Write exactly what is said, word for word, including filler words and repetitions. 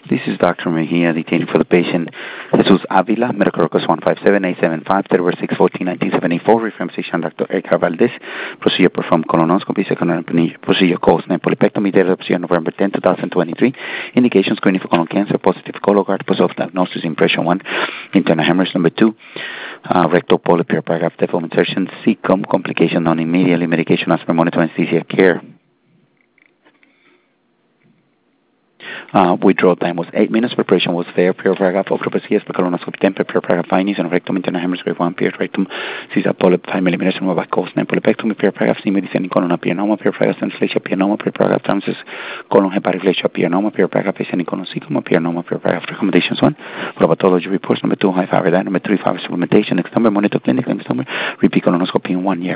This is Doctor Mejia detaining for the patient Jesus Avila, medical records one five seven eight seven five, February six, fourteen, nineteen seventy-four, reference physician Doctor Edgar Valdez, procedure performed colonoscopy, secondary procedure caused polypectomy, date of procedure November tenth, twenty twenty-three, indications screening for colon cancer, positive Cologuard, post-op diagnosis, impression one, internal hemorrhage number two, uh, rectal polyp, paragraph deform insertion, C C O M, complication non-immediately, medication, aspirin, monitor, anesthesia, care. Uh, withdrawal time was eight minutes. Preparation was fair. Pure paragraph of procedures per colonoscopy ten per pure paragraph findings and rectum internal hemorrhage grade one period rectum caesar polyp five millimeters and back coast nine polypectomy pure paragraph semi descending colon apianoma pure paragraph translation apianoma pure paragraph transis colon hepatic apianoma pure paragraph descending colon cecum apianoma pure paragraph recommendations one pathology reports number two high fiber that number three fiber supplementation next number monitor clinic next number repeat colonoscopy in one year.